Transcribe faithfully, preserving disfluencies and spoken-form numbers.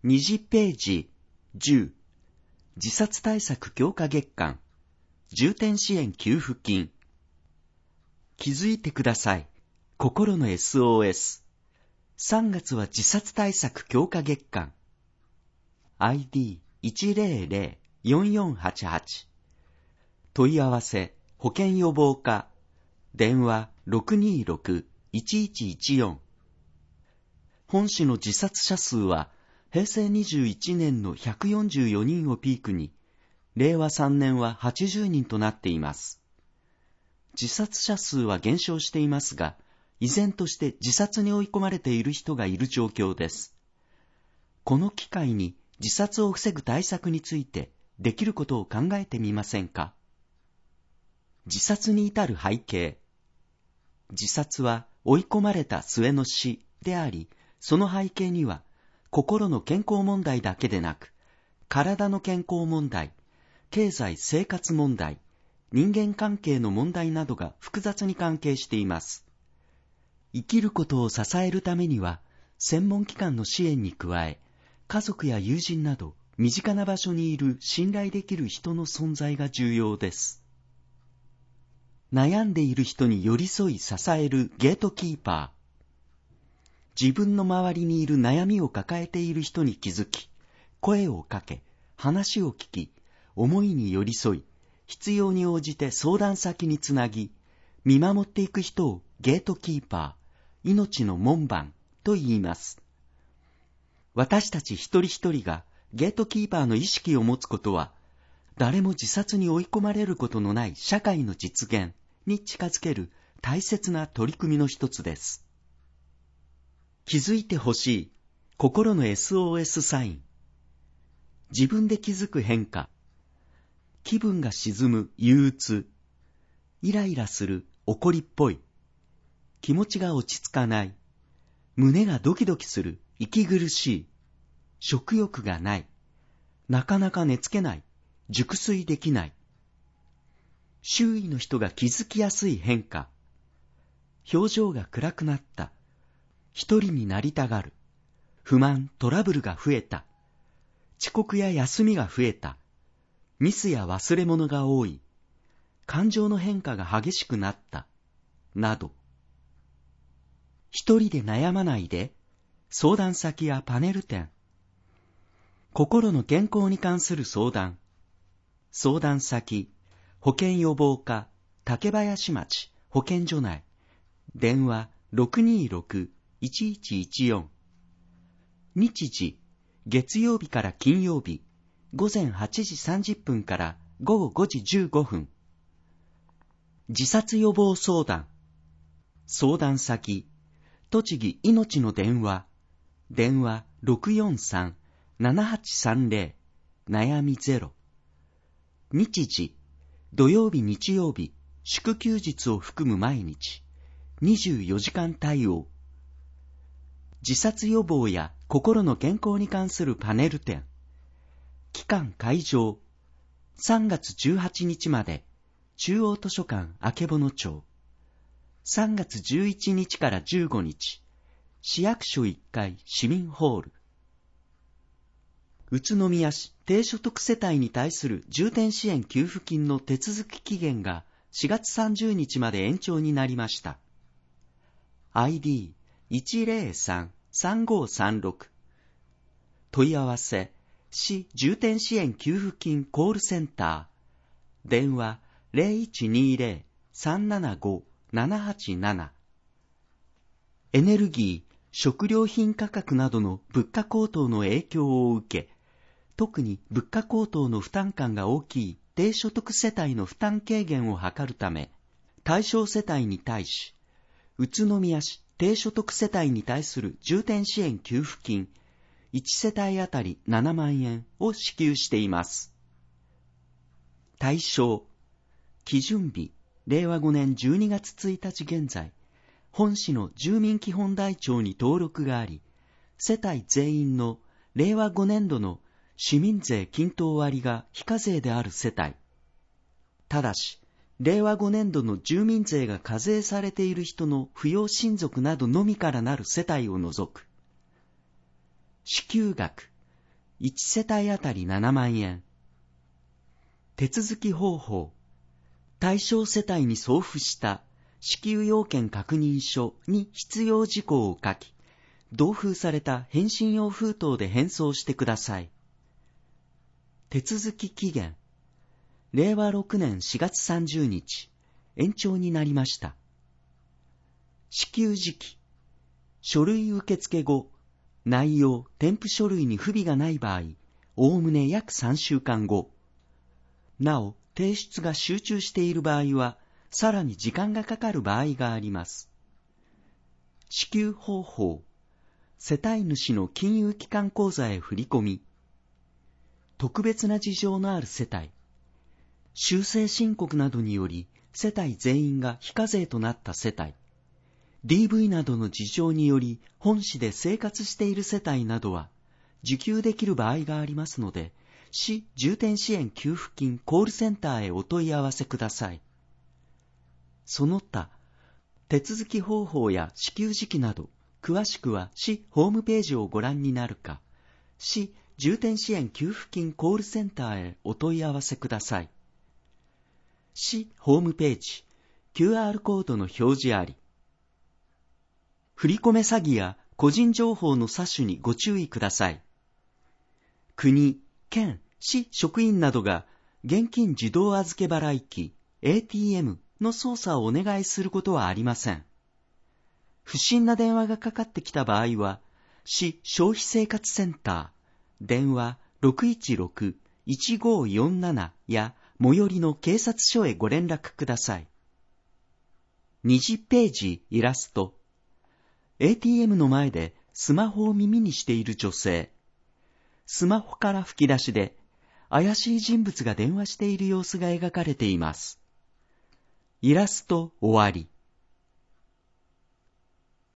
にじゅうページじゅう自殺対策強化月間重点支援給付金気づいてください心の エスオーエス さんがつは自殺対策強化月間 アイディーいちゼロゼロよんよんはちはち 問い合わせ保険予防課電話 ろくにーろくいちいちいちよん 本市の自殺者数は平成にじゅういちねんのひゃくよんじゅうよにんをピークにれいわさんねんははちじゅうにんとなっています。自殺者数は減少していますが、依然として自殺に追い込まれている人がいる状況です。この機会に自殺を防ぐ対策についてできることを考えてみませんか？自殺に至る背景。自殺は追い込まれた末の死であり、その背景には心の健康問題だけでなく、体の健康問題、経済生活問題、人間関係の問題などが複雑に関係しています。生きることを支えるためには、専門機関の支援に加え、家族や友人など身近な場所にいる信頼できる人の存在が重要です。悩んでいる人に寄り添い支えるゲートキーパー。自分の周りにいる悩みを抱えている人に気づき、声をかけ、話を聞き、思いに寄り添い、必要に応じて相談先につなぎ、見守っていく人をゲートキーパー、命の門番と言います。私たち一人一人がゲートキーパーの意識を持つことは、誰も自殺に追い込まれることのない社会の実現に近づける大切な取り組みの一つです。気づいてほしい心の エスオーエス サイン。自分で気づく変化。気分が沈む憂鬱。イライラする怒りっぽい。気持ちが落ち着かない。胸がドキドキする息苦しい。食欲がない。なかなか寝つけない。熟睡できない。周囲の人が気づきやすい変化。表情が暗くなった。一人になりたがる。不満、トラブルが増えた。遅刻や休みが増えた。ミスや忘れ物が多い。感情の変化が激しくなった。など。一人で悩まないで、相談先やパネル展。心の健康に関する相談。相談先、保健予防課、竹林町保健所内。電話 ろくにーろくいちいちいちよん。日時、月曜日から金曜日、午前はちじさんじゅっぷんから午後ごじじゅうごふん。自殺予防相談。相談先、栃木いのちの電話。電話 ろくよんさんななはちさんゼロ 悩みゼロ。日時、土曜日日曜日、祝休日を含む毎日、にじゅうよじかん対応。自殺予防や心の健康に関するパネル展。期間会場。さんがつじゅうはちにちまで、中央図書館曙町。さんがつじゅういちにちからじゅうごにち、市役所いっかい市民ホール。宇都宮市低所得世帯に対する重点支援給付金の手続き期限がしがつさんじゅうにちまで延長になりました。アイディーいちゼロさんさんごさんろく。問い合わせ、市重点支援給付金コールセンター。電話 ゼロいちにゼロ さんななご ななはちなな。エネルギー、食料品価格などの物価高騰の影響を受け、特に物価高騰の負担感が大きい低所得世帯の負担軽減を図るため、対象世帯に対し、宇都宮市低所得世帯に対する重点支援給付金いちせたいあたりななまんえんを支給しています。対象、基準日、れいわごねんじゅうにがつついたち現在、本市の住民基本台帳に登録があり、世帯全員のれいわごねんどの市民税均等割が非課税である世帯。ただし、れいわごねんどの住民税が課税されている人の扶養親族などのみからなる世帯を除く。支給額、 いちせたいあたりななまんえん。手続き方法。対象世帯に送付した支給要件確認書に必要事項を書き、同封された返信用封筒で返送してください。手続き期限。れいわろくねんしがつさんじゅうにち、延長になりました。支給時期。書類受付後、内容、添付書類に不備がない場合、おおむね約さんしゅうかんご。なお、提出が集中している場合は、さらに時間がかかる場合があります。支給方法。世帯主の金融機関口座へ振り込み。特別な事情のある世帯。修正申告などにより、世帯全員が非課税となった世帯。ディーブイ などの事情により本市で生活している世帯などは受給できる場合がありますので、市重点支援給付金コールセンターへお問い合わせください。その他、手続き方法や支給時期など、詳しくは市ホームページをご覧になるか、市重点支援給付金コールセンターへお問い合わせください。市ホームページ、キューアール コードの表示あり。振り込め詐欺や個人情報の詐取にご注意ください。国、県、市職員などが現金自動預け払い機 エーティーエム の操作をお願いすることはありません。不審な電話がかかってきた場合は、市消費生活センター、電話 ろくいちろく いちごよんなな や最寄りの警察署へご連絡ください。にじゅっページイラスト。エーティーエム の前でスマホを耳にしている女性。スマホから吹き出しで怪しい人物が電話している様子が描かれています。イラスト終わり。